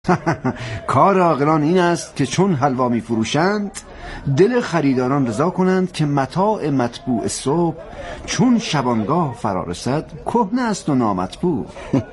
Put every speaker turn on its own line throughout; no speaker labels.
کار عاقلان این است که چون حلوا می فروشند دل خریداران رضا کنند که متاع مطبوع صبح چون شبانگاه فرا رسد کهنه است و نامطبوع.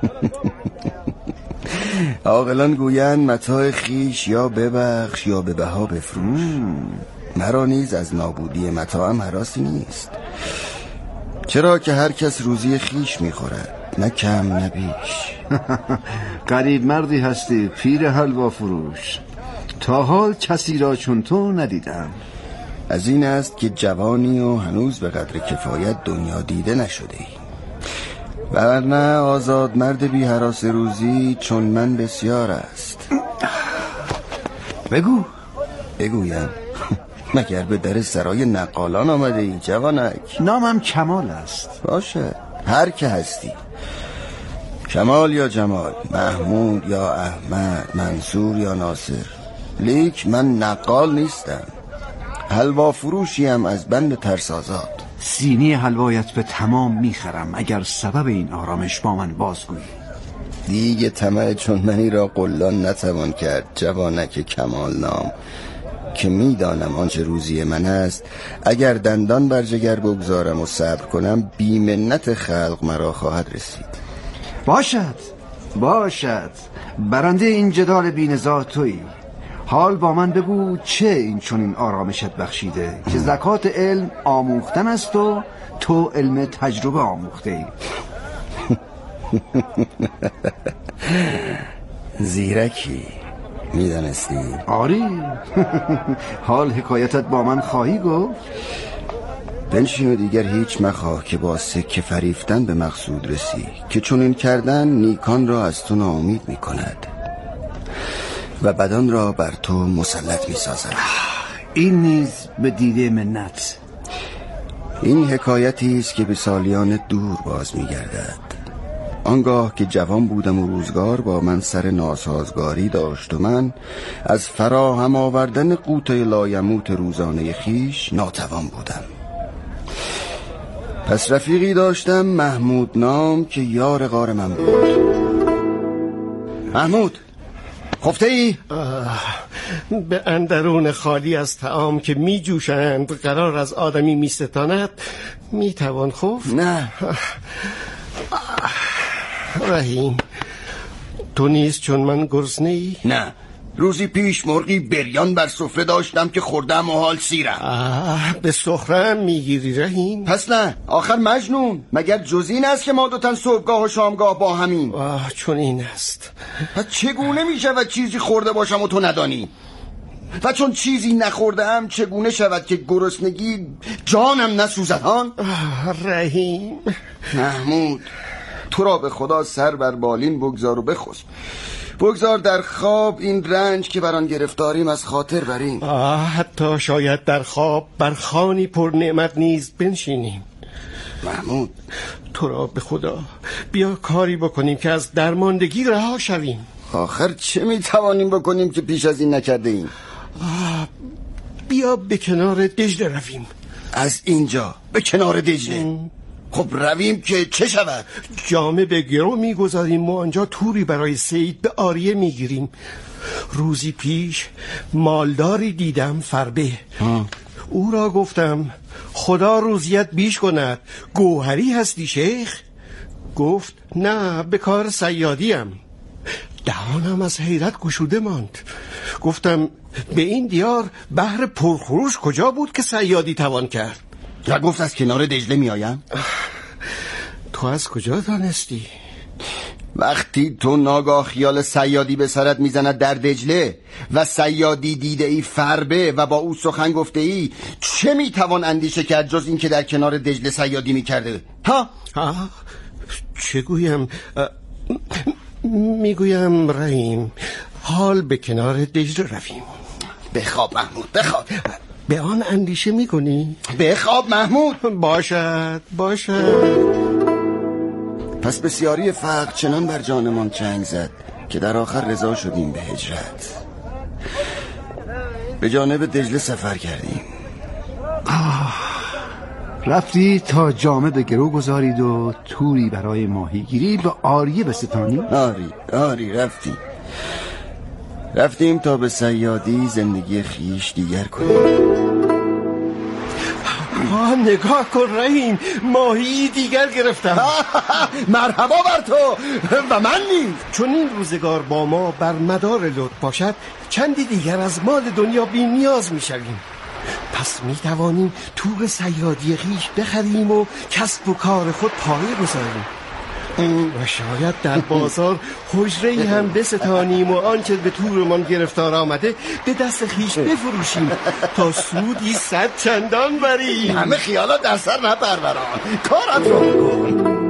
عاقلان گویند متاع خیش یا ببخش یا به بها بفروش. مرا نیز از نابودی متاعم هراسی نیست، چرا که هر کس روزی خیش میخورد، نه کم نه بیش.
غریب مردی هستی پیر حلوا فروش، تا حال کسی را چون تو ندیدم.
از این است که جوانی و هنوز به قدر کفایت دنیا دیده نشده ای، ورنه آزاد مرد بی هراس روزی چون من بسیار است. بگویم مگر به در سرای نقالان آمده ای جوانک؟
نامم کمال است.
باشه، هر که هستی، کمال یا جمال، محمود یا احمد، منصور یا ناصر، لیک من نقال نیستم، حلوا فروشیم از بند ترس آزاد.
سینی حلوایت به تمام میخرم اگر سبب این آرامش با من بازگویی.
دیگه طمع چون منی را قلان نتوان کرد جوانک کمال نام، که میدانم آنچه روزی من است اگر دندان بر جگر بگذارم و صبر کنم بی منت خلق مرا خواهد رسید.
باشد برنده این جدال بی‌نزاع تویی. حال با من بگو چه این چون این آرامشت بخشیده که زکات علم آموختن است و تو علم تجربه آموخته ای.
زیرکی، میدانستی؟
آری. حال حکایتت با من خواهی گفت؟
بنشین و دیگر هیچ مخواه که با سکه فریفتن به مقصود رسی، که چون این کردن نیکان را از تو ناامید می کند و بدان را بر تو مسلط می سازد.
این نیز به دیده منت.
این حکایتی است که به سالیان دور باز می گردد. آنگاه که جوان بودم و روزگار با من سر ناسازگاری داشت و من از فراهم آوردن قوت لایموت روزانه خیش ناتوان بودم. پس رفیقی داشتم محمود نام که یار غار من بود. محمود، خفته ای؟
به اندرون خالی از طعام که می جوشند قرار از آدمی می ستاند می توان خفت؟
نه.
رحیم، تو نیست چون من گرسنه ای؟
نه، روزی پیش مرغی بریان بر سفره داشتم که خوردم و حال سیرم.
به سخرم میگیری رحیم؟
پس نه، آخر مجنون، مگر جز این است که ما دوتن صبحگاه و شامگاه با همین؟
چون این است.
پس چگونه می شود چیزی خورده باشم و تو ندانی؟ و چون چیزی نخوردم چگونه شود که گرسنگی جانم نسوزد؟
رحیم.
محمود، تو را به خدا سر بر بالین بگذار و بخسب. بگذار در خواب این رنج که بران گرفتاریم از خاطر بریم.
حتی شاید در خواب بر خوانی پر نعمت نیز بنشینیم.
محمود،
تو را به خدا بیا کاری بکنیم که از درماندگی رها شویم.
آخر چه میتوانیم بکنیم که پیش از این نکرده ایم؟
بیا به کنار دجله رویم.
از اینجا به کنار دجله؟ خب رویم که چه شود؟
جامه به گرو میگذاریم و آنجا توری برای صید به آریه میگیریم. روزی پیش مالداری دیدم فربه. او را گفتم خدا روزیت بیش کند، گوهری هستی شیخ؟ گفت نه، به کار صیادیم. دهانم از حیرت گشوده ماند. گفتم به این دیار بحر پرخروش کجا بود که صیادی توان کرد؟
و گفت از کنار دجله می آیم؟
تو از کجا دانستی؟
وقتی تو ناگاه خیال صیادی به سرت میزند در دجله و صیادی دیده ای فربه و با او سخن گفته ای، چه میتوان اندیشه کرد جز این که در کنار دجله صیادی میکرده؟
چه گویم؟ میگویم رحیم، حال به کنار دجله رویم.
بخواب محمود، بخواب.
به آن اندیشه میکنی؟
بخواب محمود.
باشد.
پس بسیاری فقر چنان بر جانمان چنگ زد که در آخر رضا شدیم به هجرت. به جانب دجله سفر کردیم.
رفتی تا جامه به گرو گذارید و توری برای ماهیگیری به آریه بستانی؟
آری رفتی. رفتیم تا به صیادی زندگی خیش دیگر کنیم.
نگاه کن رحیم، ماهی دیگر گرفتم.
مرحبا بر تو و من نیز.
چون این روزگار با ما بر مدار لطف باشد، چندی دیگر از مال دنیا بی نیاز می شویم. پس می توانیم تور صیادی خیش بخریم و کسب و کار خود پایه گذاریم و شاید در بازار حجره‌ای هم بستانیم و آنچه به تورمان گرفتار آمده به دست خیش بفروشیم تا سودی 100 چندان بریم.
همه خیالات در سر نپروران، کارت رو بکن.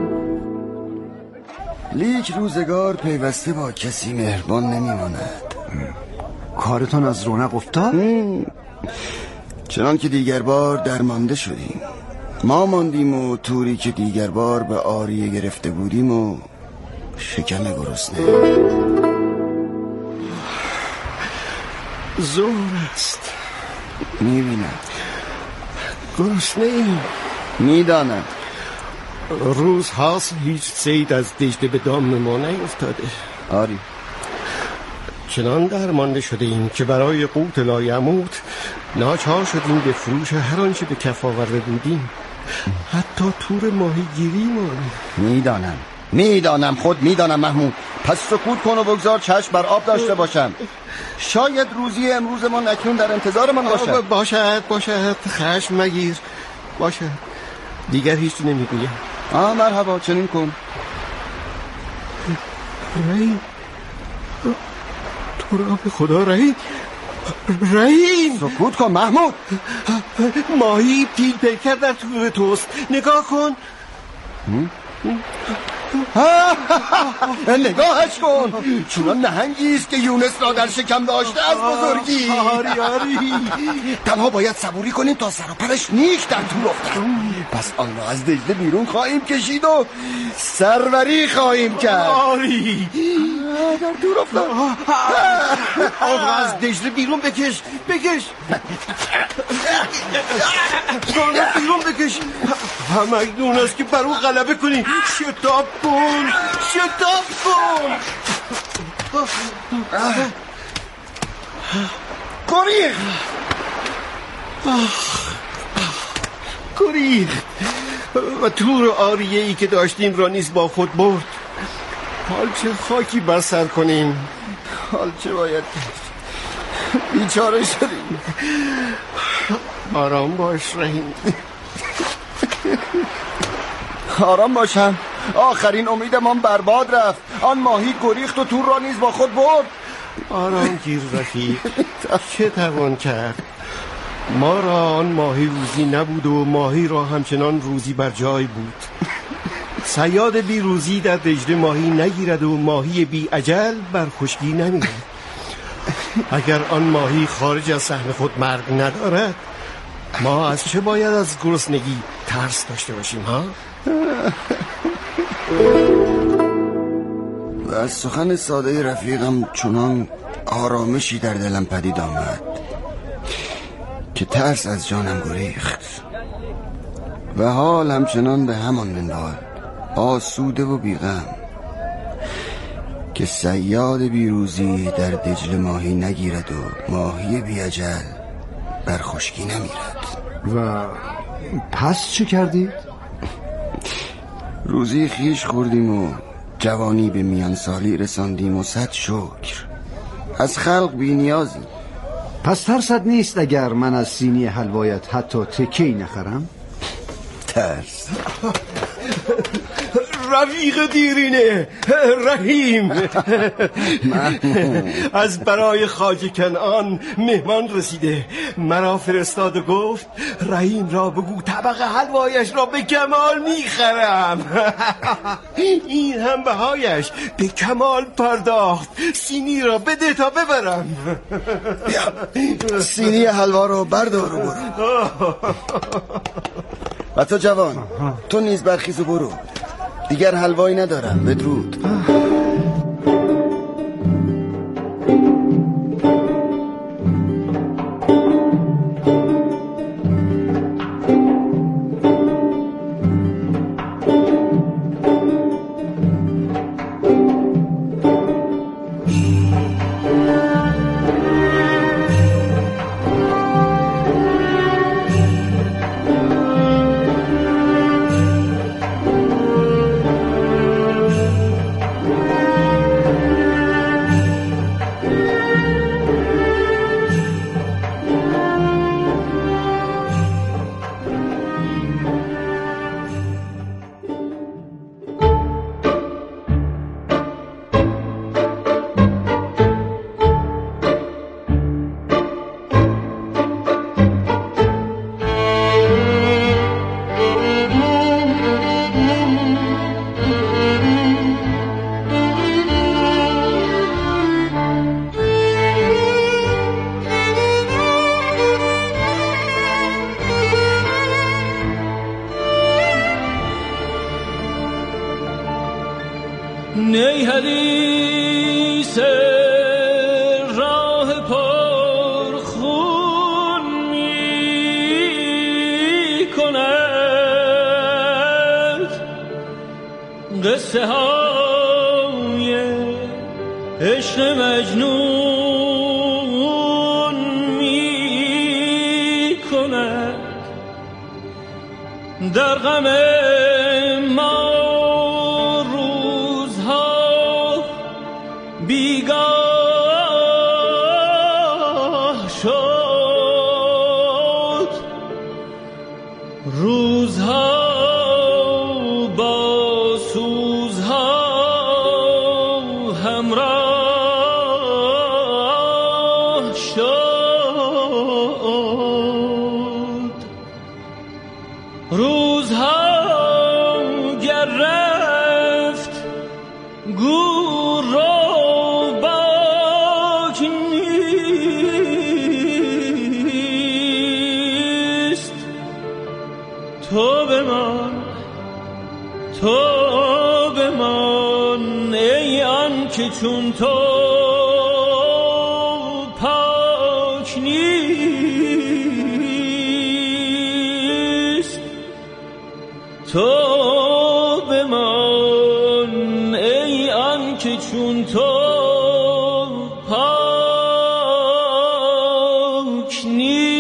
لیک روزگار پیوسته با کسی مهربان نمیماند.
کارتان از رونق افتاد؟
چنان که دیگر بار درمانده شدیم. ما ماندیم و توری که دیگر بار به آریه گرفته بودیم و شکم گرسنه.
زور است.
میبینم
گرسنه ایم.
میدانم.
روز هاست هیچ صید از دجله به دام ما نیفتاده.
آری،
چنان درمانده شده ایم که برای قوت لایموت ناچار شدیم به فروش هر آنچه به کف آورده بودیم، حتی تور ماهیگیری ما.
میدانم خود میدانم محمود. پس سکوت کن و بگذار چشم بر آب داشته باشم. شاید روزی امروزمان اکنون در انتظار من باشد.
باشد خشم مگیر. باشد دیگر هیچ نمیگویم.
مرحبا، چنین کن.
رحیم، تو را به خدا رحیم.
سکوت کن محمود.
ماهی پیل پیکر در تور توست. نگاه کن.
نگاهش کن، چونان نهنگی است که یونس را در شکم داشته از بزرگی.
آری
تنها باید صبوری کنیم تا سراپرش نیک در تور افتد. پس آن را از دجله بیرون خواهیم کشید و سروری خواهیم کرد.
آری
در تور افتاد.
آن را از دجله بیرون بکش. بیرون بکش. هم اکنون است که بر او غلبه کنی. شتاب کن. گریخ و تور آریه‌ای که داشتیم را نیز با خود برد. حال چه خاکی بر سر کنیم؟
حال چه باید کرد؟ بیچاره شدیم.
آرام باش رحیم.
آرام باشم. آخرین امیدمان برباد رفت. آن ماهی گریخت و تور را نیز با خود برد.
آرام گیر رفیق. چه توان کرد؟ ما را آن ماهی روزی نبود و ماهی را همچنان روزی بر جای بود. صیاد بی روزی در دجله ماهی نگیرد و ماهی بی اجل بر خشکی نمیرد. اگر آن ماهی خارج از صحن خود مرگ ندارد، ما از چه باید از گرسنگی ترس داشته باشیم ها؟
و از سخن ساده رفیقم چنان آرامشی در دلم پدید آمد که ترس از جانم گریخت و حال همچنان به همان منوال آسوده و بیغم که صیاد بیروزی در دجله ماهی نگیرد و ماهی بی اجل بر خشکی نمیرد.
و پس چه کردید؟
روزی خیش خوردیم و جوانی به میان سالی رساندیم و 100 شکر. از خلق بی نیازی.
پس ترست نیست اگر من از سینی حلوایت حتی تکی نخرم؟
ترس
رفیق دیرینه رحیم. از برای خواجه کنعان مهمان رسیده. مرا فرستاد و گفت رحیم را بگو طبق حلوایش را به کمال میخرم. این هم بهایش به کمال پرداخت. سینی را بده تا ببرم.
سینی حلوا رو بردار و برو. و تو جوان، تو نیز برخیز و برو. دیگر حلوایی ندارم. بدرود.
قصه های عشق مجنون می کند در غم ما روزها بیگاه شد، روزها با سوزها همراه شد، روزها گر رفت گور رو باک نیست، تو بمان ای آن که چون تو پاک نیست، تو بمان ای آن که چون تو پاک نیست.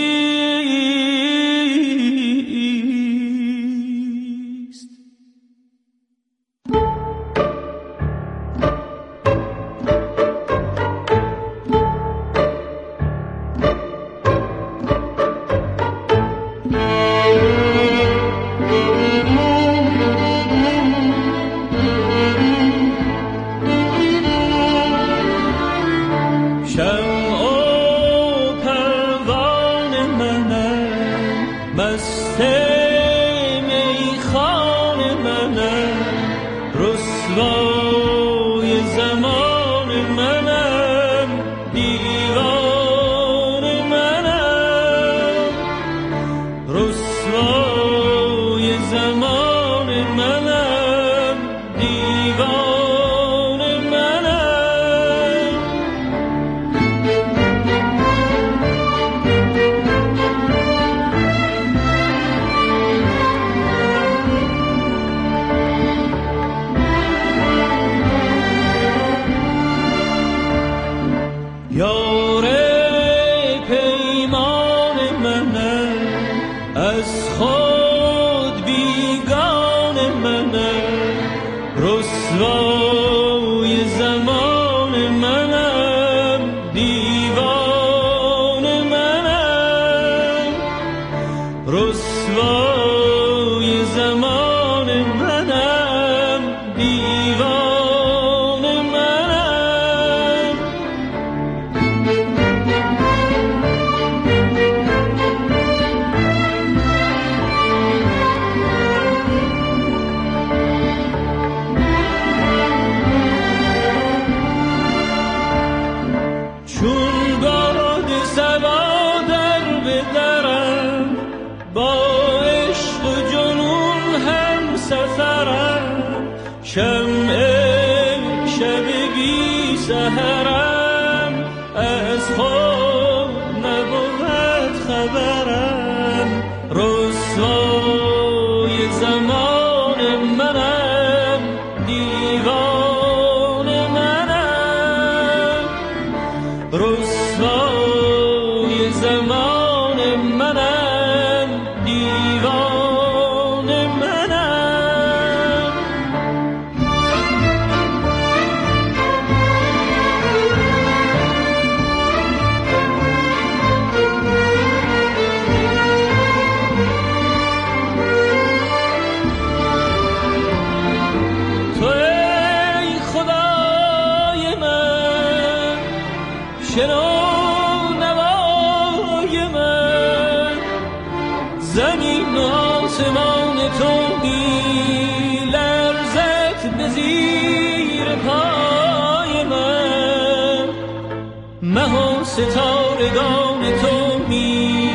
ستارگان تو می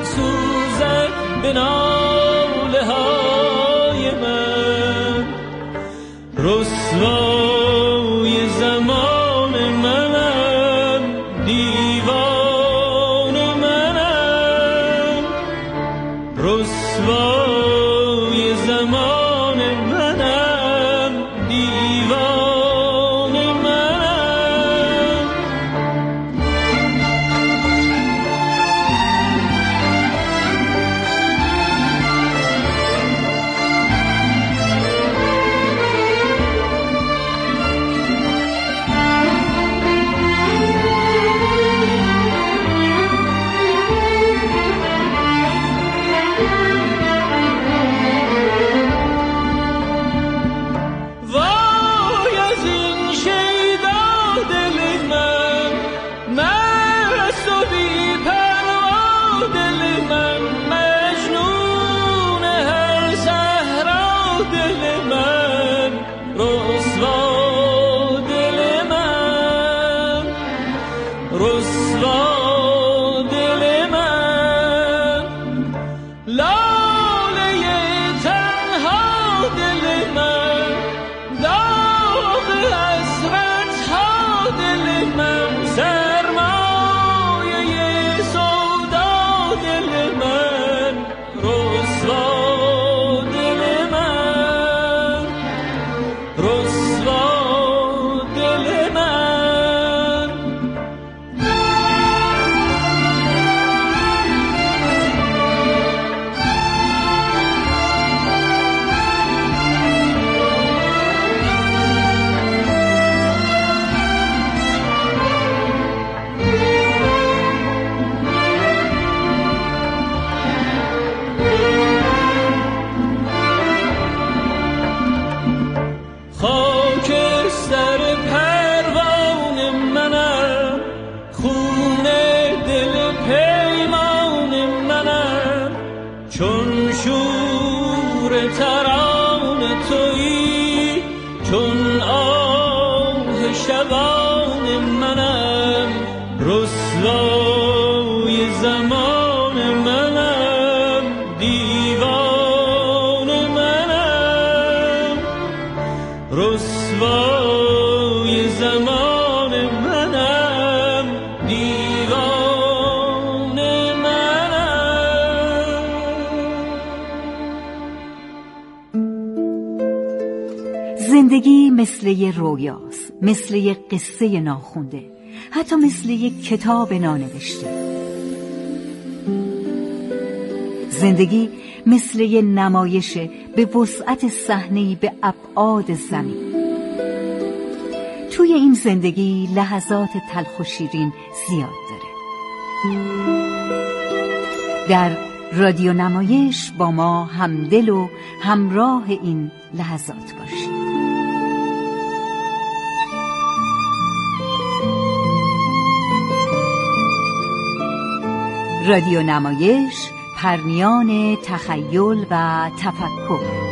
سوزد به ناله های من، رسوای زمان منم، دیوان منم، رسوای زمان منم، رسوا دل من، لاله تنها دل من، داغ حسرت ها دل من، سرمایه سودا دل من، رسوا دل من، رسوا دل من. خاکستر پروانه منم، خون دل پیمان منم، چون شور ترانه تویی، چون آه شبان منم، رسوای زمان منم، دیوان منم، رسوای زمان منم، دیوان منم.
زندگی مثل یه رویاست، مثل یه قصه ناخونده، حتی مثل یک کتاب نانوشته. زندگی مثل یه نمایش به وسعت صحنه‌ای به ابعاد زمین. توی این زندگی لحظات تلخ و شیرین زیاد داره. در رادیو نمایش با ما همدل و همراه این لحظات باشید. رادیو نمایش، پرنیان تخیل و تفکر.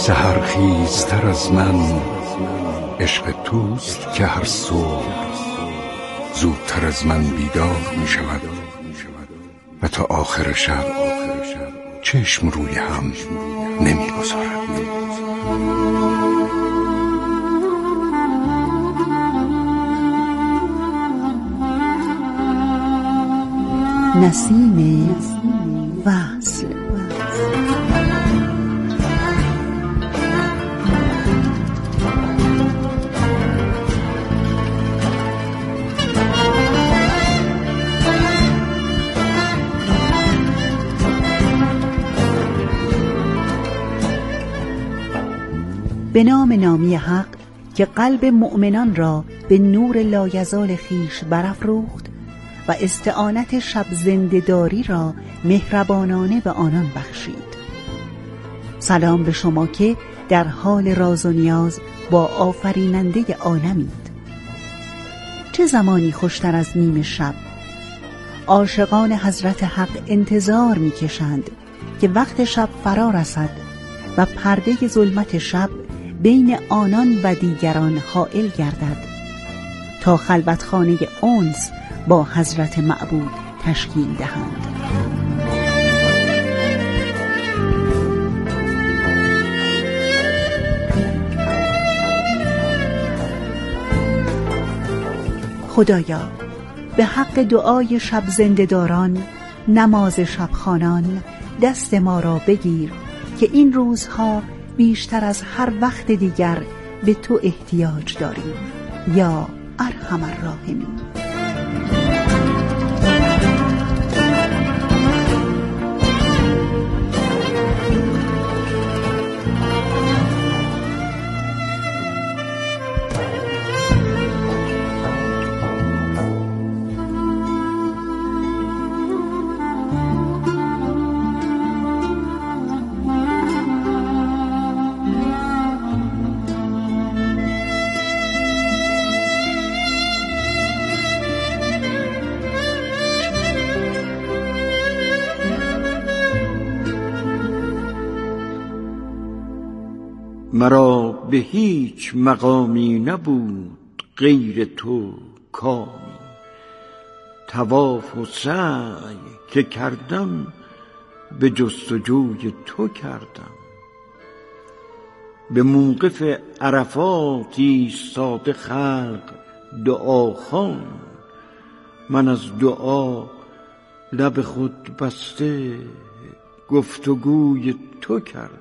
سحرخیزتر از من عشق توست که هر صبح زودتر از من بیدار می شود و تا آخر شب چشم روی هم نمی گذارد.
نسیم وصل. به نام نامی حق که قلب مؤمنان را به نور لایزال خویش برافروخت و استعانت شب زنده‌داری را مهربانانه به آنان بخشید. سلام به شما که در حال راز و نیاز با آفریننده عالمید. چه زمانی خوشتر از نیم شب. عاشقان حضرت حق انتظار می‌کشند که وقت شب فرا رسد و پرده ظلمت شب بین آنان و دیگران حائل گردد تا خلوتخانه انس با حضرت معبود تشکیل دهند. خدایا به حق دعای شب زنده‌داران، نماز شبخوانان دست ما را بگیر که این روزها بیشتر از هر وقت دیگر به تو احتیاج داریم یا ارحم الراحمین.
مرا به هیچ مقامی نبود غیر تو کامی، طواف و سعی که کردم به جستجوی تو کردم. به موقف عرفات ایستاده خلق دعاخوان، من از دعا لب خود بسته گفتگوی تو کردم.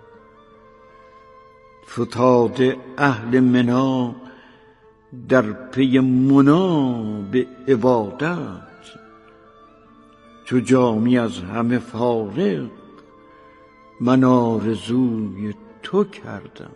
فتاده اهل منا در پی منا به عبادت، چو جامی از همه فارغ من آرزوی تو کردم.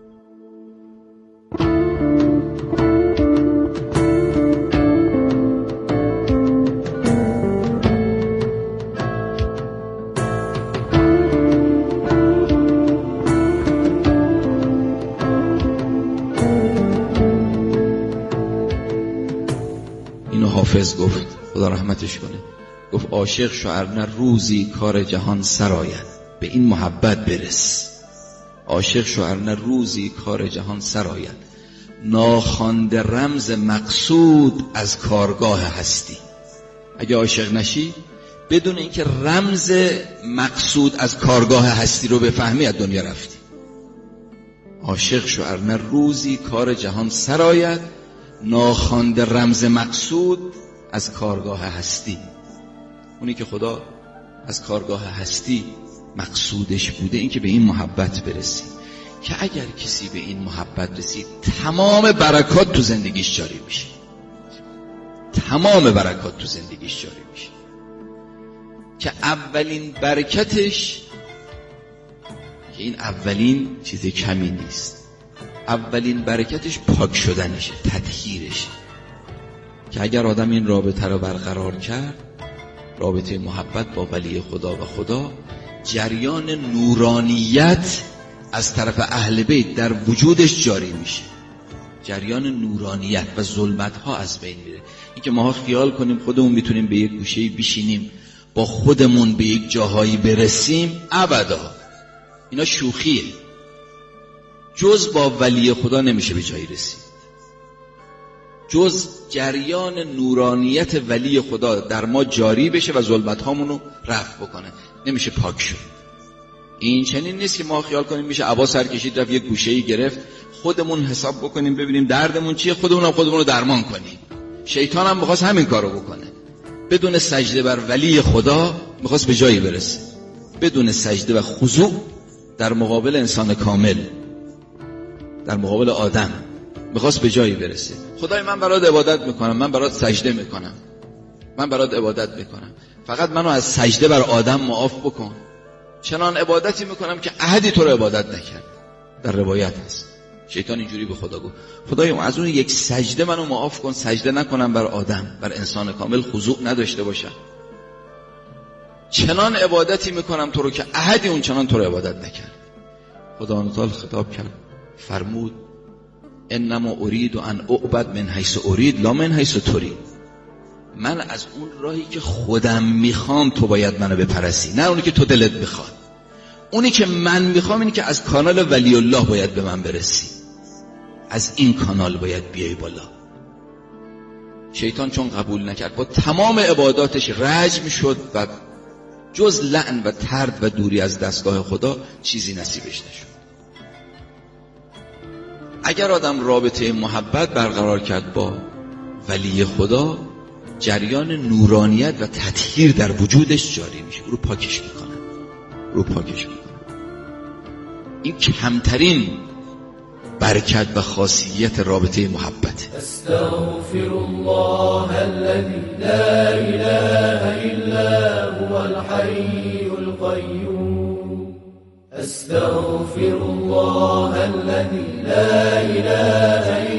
حافظ گفت، خدا رحمتش کنه، گفت عاشق شو ارنه روزی کار جهان سراید، به این محبت برس. عاشق شو ارنه روزی کار جهان سراید، ناخوانده رمز مقصود از کارگاه هستی. اگه عاشق نشی بدون اینکه رمز مقصود از کارگاه هستی رو بفهمی از دنیا رفتی. عاشق شو ارنه روزی کار جهان سراید، ناخوانده رمز مقصود از کارگاه هستی. اونی که خدا از کارگاه هستی مقصودش بوده این که به این محبت برسی، که اگر کسی به این محبت رسید تمام برکات تو زندگیش جاری میشه. تمام برکات تو زندگیش جاری میشه، که اولین برکتش، که این اولین چیز کمی نیست، اولین برکتش پاک شدنشه، تطهیرشه. که اگر آدم این رابطه رو برقرار کرد، رابطه محبت با ولی خدا و خدا، جریان نورانیت از طرف اهل بیت در وجودش جاری میشه. جریان نورانیت و ظلمت ها از بین میره. این که ما خیال کنیم خودمون میتونیم به یک گوشه بشینیم با خودمون به یک جاهایی برسیم، ابدا. اینا شوخیه. جز با ولی خدا نمیشه به جایی رسید، جز جریان نورانیت ولی خدا در ما جاری بشه و ظلمت هامونو رفع بکنه، نمیشه پاک شد. این چنین نیست که ما خیال کنیم میشه عبا سر کشید رفت یک گوشه‌ای گرفت، خودمون حساب بکنیم ببینیم دردمون چیه، خودمون درمان کنیم. شیطان هم میخواست همین کارو بکنه، بدون سجده بر ولی خدا میخواست به جایی برسه، بدون سجده و خضوع در مقابل انسان کامل، در مقابل آدم میخواست به جایی برسه. خدای من برات عبادت میکنم، من برات سجده میکنم، من برات عبادت میکنم، فقط منو از سجده بر آدم معاف بکن. چنان عبادتی میکنم که احدی تو رو عبادت نکرد. در روایت هست شیطان اینجوری به خدا گفت خدایا از اون یک سجده منو معاف کن، سجده نکنم بر آدم، بر انسان کامل خضوع نداشته باشم. چنان عبادتی میکنم تو رو که احدی اون چنان تو رو عبادت نکرد. خدا تعالی خطاب کرد فرمود انما اريد ان اعبد من حيث اريد لا من حيث تريد. من از اون راهی که خودم میخوام تو باید منو بپرستی، نه اونی که تو دلت میخواد. اونی که من میخوام اینی که از کانال ولی الله باید به من برسی، از این کانال باید بیای بالا. شیطان چون قبول نکرد با تمام عباداتش رجم شد و جز لعن و طرد و دوری از دستگاه خدا چیزی نصیبش نشد. اگر آدم رابطه محبت برقرار کرد با ولی خدا، جریان نورانیت و تطهیر در وجودش جاری میشه، رو پاکش میکنه. این کمترین برکت و خاصیت رابطه محبت.
استغفر الله الذي لا اله الا هو الحي القيوم. استغفر الله الذي لا اله